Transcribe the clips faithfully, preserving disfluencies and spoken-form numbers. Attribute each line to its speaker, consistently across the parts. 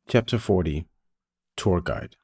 Speaker 1: Chapter forty Tour Guide.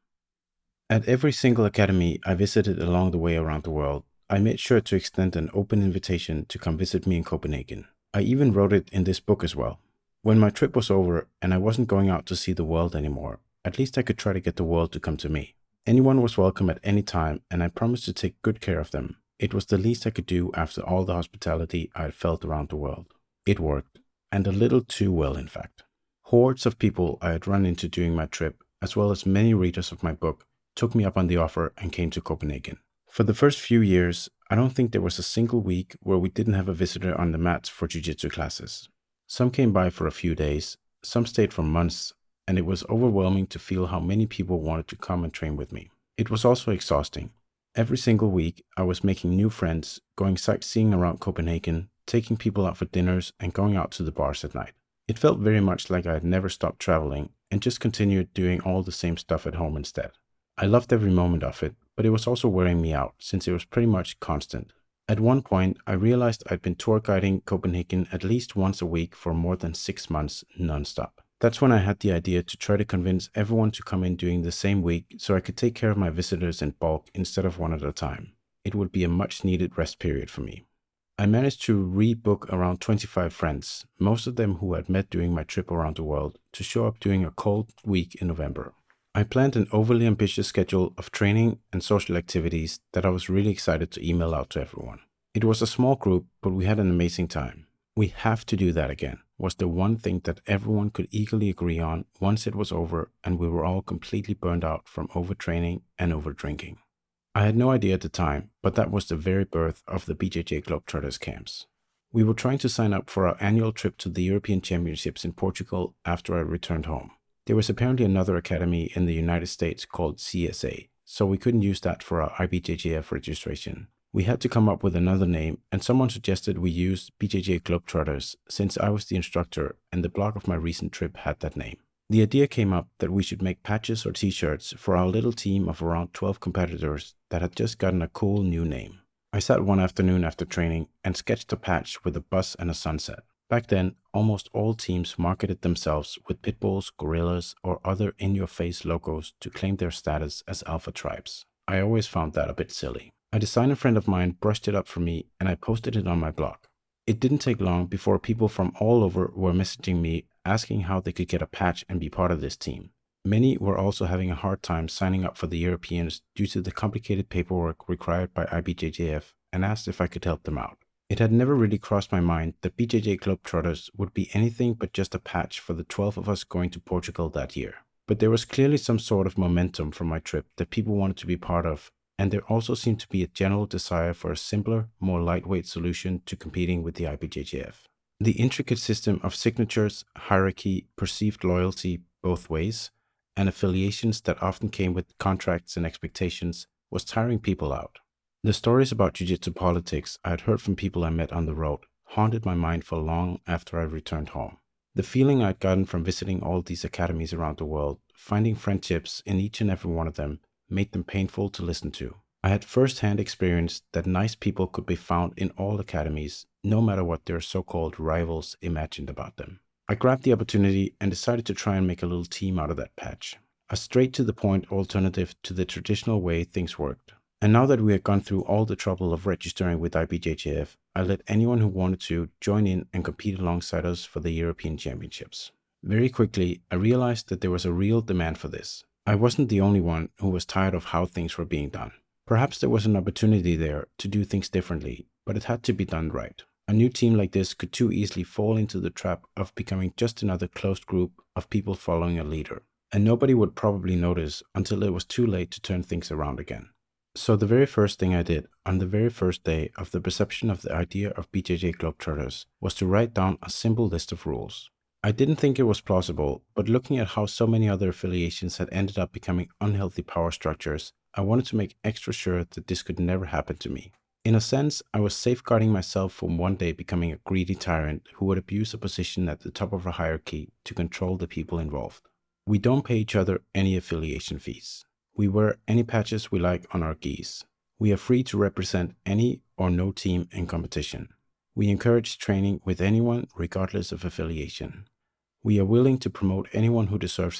Speaker 1: At every single academy I visited along the way around the world, I made sure to extend an open invitation to come visit me in Copenhagen. I even wrote it in this book as well. When my trip was over and I wasn't going out to see the world anymore, at least I could try to get the world to come to me. Anyone was welcome at any time, and I promised to take good care of them. It was the least I could do after all the hospitality I had felt around the world. It worked, and a little too well, in fact. Hordes of people I had run into during my trip, as well as many readers of my book, took me up on the offer and came to Copenhagen. For the first few years, I don't think there was a single week where we didn't have a visitor on the mats for jiu-jitsu classes. Some came by for a few days, some stayed for months, and it was overwhelming to feel how many people wanted to come and train with me. It was also exhausting. Every single week, I was making new friends, going sightseeing around Copenhagen, taking people out for dinners, and going out to the bars at night. It felt very much like I had never stopped traveling and just continued doing all the same stuff at home instead. I loved every moment of it, but it was also wearing me out since it was pretty much constant. At one point, I realized I'd been tour guiding Copenhagen at least once a week for more than six months non-stop. That's when I had the idea to try to convince everyone to come in during the same week so I could take care of my visitors in bulk instead of one at a time. It would be a much needed rest period for me. I managed to rebook around twenty-five friends, most of them who had met during my trip around the world, to show up during a cold week in November. I planned an overly ambitious schedule of training and social activities that I was really excited to email out to everyone. It was a small group, but we had an amazing time. We have to do that again, was the one thing that everyone could eagerly agree on once it was over and we were all completely burned out from overtraining and overdrinking. I had no idea at the time, but that was the very birth of the B J J Globetrotters camps. We were trying to sign up for our annual trip to the European Championships in Portugal after I returned home. There was apparently another academy in the United States called C S A, so we couldn't use that for our I B J J F registration. We had to come up with another name, and someone suggested we use B J J Globetrotters since I was the instructor and the blog of my recent trip had that name. The idea came up that we should make patches or t-shirts for our little team of around twelve competitors that had just gotten a cool new name. I sat one afternoon after training and sketched a patch with a bus and a sunset. Back then, almost all teams marketed themselves with pit bulls, gorillas, or other in-your-face logos to claim their status as alpha tribes. I always found that a bit silly. A designer friend of mine brushed it up for me and I posted it on my blog. It didn't take long before people from all over were messaging me asking how they could get a patch and be part of this team. Many were also having a hard time signing up for the Europeans due to the complicated paperwork required by I B J J F and asked if I could help them out. It had never really crossed my mind that B J J Globetrotters would be anything but just a patch for the twelve of us going to Portugal that year. But there was clearly some sort of momentum from my trip that people wanted to be part of, and there also seemed to be a general desire for a simpler, more lightweight solution to competing with the I B J J F. The intricate system of signatures, hierarchy, perceived loyalty both ways, and affiliations that often came with contracts and expectations was tiring people out. The stories about jiu-jitsu politics I had heard from people I met on the road haunted my mind for long after I returned home. The feeling I'd gotten from visiting all these academies around the world, finding friendships in each and every one of them, made them painful to listen to. I had first-hand experienced that nice people could be found in all academies, no matter what their so-called rivals imagined about them. I grabbed the opportunity and decided to try and make a little team out of that patch. A straight-to-the-point alternative to the traditional way things worked. And now that we had gone through all the trouble of registering with I B J J F, I let anyone who wanted to join in and compete alongside us for the European Championships. Very quickly, I realized that there was a real demand for this. I wasn't the only one who was tired of how things were being done. Perhaps there was an opportunity there to do things differently, but it had to be done right. A new team like this could too easily fall into the trap of becoming just another closed group of people following a leader, and nobody would probably notice until it was too late to turn things around again. So the very first thing I did on the very first day of the perception of the idea of B J J Globetrotters was to write down a simple list of rules. I didn't think it was plausible, but looking at how so many other affiliations had ended up becoming unhealthy power structures, I wanted to make extra sure that this could never happen to me. In a sense, I was safeguarding myself from one day becoming a greedy tyrant who would abuse a position at the top of a hierarchy to control the people involved. We don't pay each other any affiliation fees. We wear any patches we like on our gis. We are free to represent any or no team in competition. We encourage training with anyone regardless of affiliation. We are willing to promote anyone who deserves it,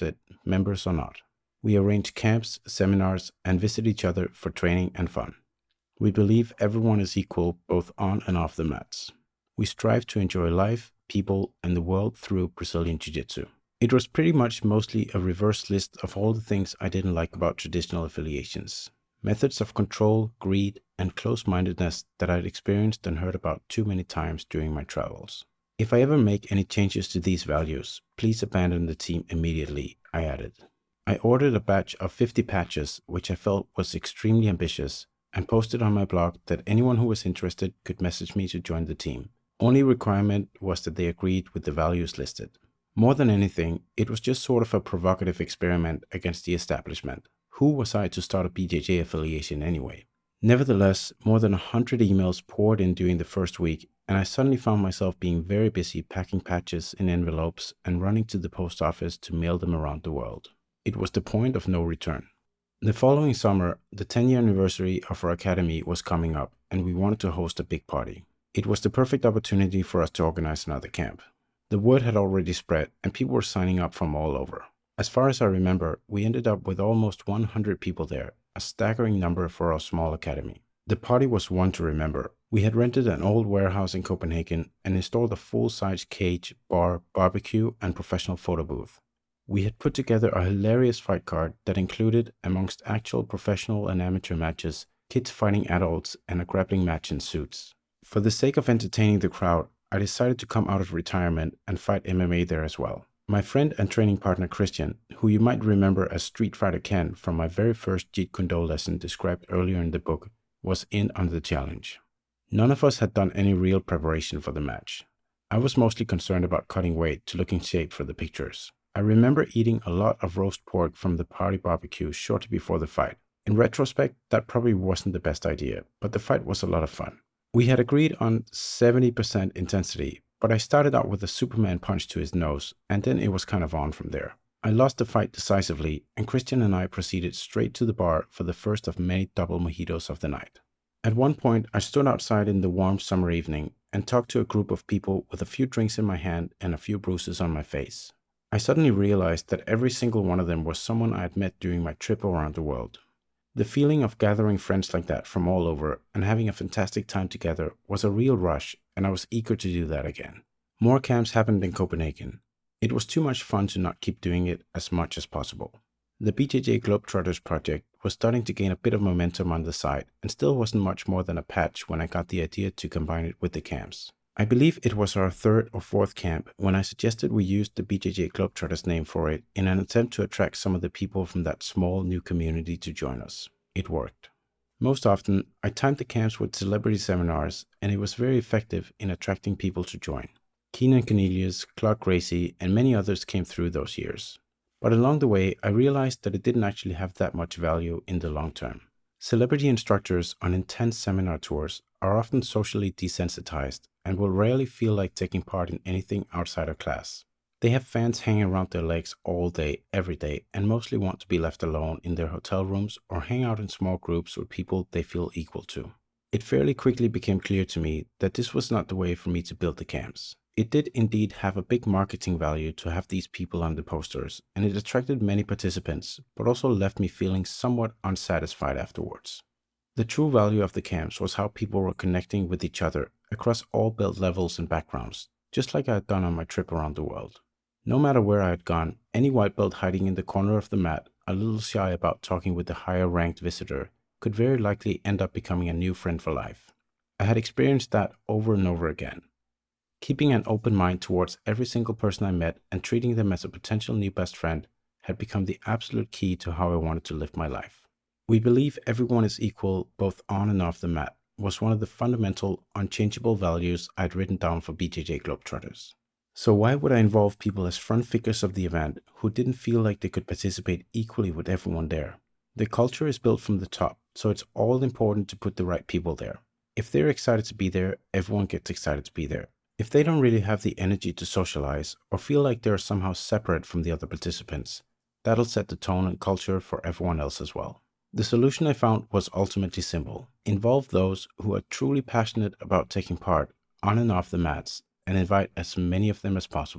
Speaker 1: members or not. We arrange camps, seminars, and visit each other for training and fun. We believe everyone is equal both on and off the mats. We strive to enjoy life, people, and the world through Brazilian Jiu-Jitsu. It was pretty much mostly a reverse list of all the things I didn't like about traditional affiliations. Methods of control, greed, and close-mindedness that I'd experienced and heard about too many times during my travels. If I ever make any changes to these values, please abandon the team immediately, I added. I ordered a batch of fifty patches, which I felt was extremely ambitious, and posted on my blog that anyone who was interested could message me to join the team. Only requirement was that they agreed with the values listed. More than anything, it was just sort of a provocative experiment against the establishment. Who was I to start a B J J affiliation anyway? Nevertheless, more than a hundred emails poured in during the first week, and I suddenly found myself being very busy packing patches in envelopes and running to the post office to mail them around the world. It was the point of no return. The following summer, the ten-year anniversary of our academy was coming up, and we wanted to host a big party. It was the perfect opportunity for us to organize another camp. The word had already spread, and people were signing up from all over. As far as I remember, we ended up with almost one hundred people there, a staggering number for our small academy. The party was one to remember. We had rented an old warehouse in Copenhagen and installed a full-size cage, bar, barbecue, and professional photo booth. We had put together a hilarious fight card that included, amongst actual professional and amateur matches, kids fighting adults and a grappling match in suits. For the sake of entertaining the crowd, I decided to come out of retirement and fight M M A there as well. My friend and training partner Christian, who you might remember as Street Fighter Ken from my very first Jeet Kune Do lesson described earlier in the book, was in on the challenge. None of us had done any real preparation for the match. I was mostly concerned about cutting weight to look in shape for the pictures. I remember eating a lot of roast pork from the party barbecue shortly before the fight. In retrospect, that probably wasn't the best idea, but the fight was a lot of fun. We had agreed on seventy percent intensity, but I started out with a Superman punch to his nose, and then it was kind of on from there. I lost the fight decisively, and Christian and I proceeded straight to the bar for the first of many double mojitos of the night. At one point, I stood outside in the warm summer evening and talked to a group of people with a few drinks in my hand and a few bruises on my face. I suddenly realized that every single one of them was someone I had met during my trip around the world. The feeling of gathering friends like that from all over and having a fantastic time together was a real rush, and I was eager to do that again. More camps happened in Copenhagen. It was too much fun to not keep doing it as much as possible. The B J J Globetrotters project was starting to gain a bit of momentum on the side and still wasn't much more than a patch when I got the idea to combine it with the camps. I believe it was our third or fourth camp when I suggested we used the B J J Globetrotters name for it in an attempt to attract some of the people from that small new community to join us. It worked. Most often, I timed the camps with celebrity seminars, and it was very effective in attracting people to join. Keenan Cornelius, Clark Gracie, and many others came through those years. But along the way, I realized that it didn't actually have that much value in the long term. Celebrity instructors on intense seminar tours are often socially desensitized and will rarely feel like taking part in anything outside of class. They have fans hanging around their legs all day, every day, and mostly want to be left alone in their hotel rooms or hang out in small groups with people they feel equal to. It fairly quickly became clear to me that this was not the way for me to build the camps. It did indeed have a big marketing value to have these people on the posters, and it attracted many participants, but also left me feeling somewhat unsatisfied afterwards. The true value of the camps was how people were connecting with each other across all belt levels and backgrounds, just like I had done on my trip around the world. No matter where I had gone, any white belt hiding in the corner of the mat, a little shy about talking with the higher ranked visitor, could very likely end up becoming a new friend for life. I had experienced that over and over again. Keeping an open mind towards every single person I met and treating them as a potential new best friend had become the absolute key to how I wanted to live my life. We believe everyone is equal both on and off the mat was one of the fundamental, unchangeable values I'd written down for B J J Globetrotters. So why would I involve people as front figures of the event who didn't feel like they could participate equally with everyone there? The culture is built from the top, so it's all important to put the right people there. If they're excited to be there, everyone gets excited to be there. If they don't really have the energy to socialize or feel like they're somehow separate from the other participants, that'll set the tone and culture for everyone else as well. The solution I found was ultimately simple. Involve those who are truly passionate about taking part on and off the mats and invite as many of them as possible.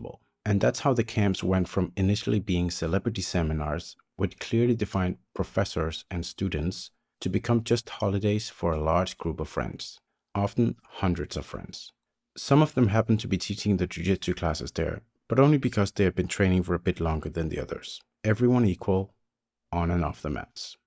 Speaker 1: And that's how the camps went from initially being celebrity seminars with clearly defined professors and students to become just holidays for a large group of friends, often hundreds of friends. Some of them happened to be teaching the jiu-jitsu classes there, but only because they had been training for a bit longer than the others. Everyone equal, on and off the mats.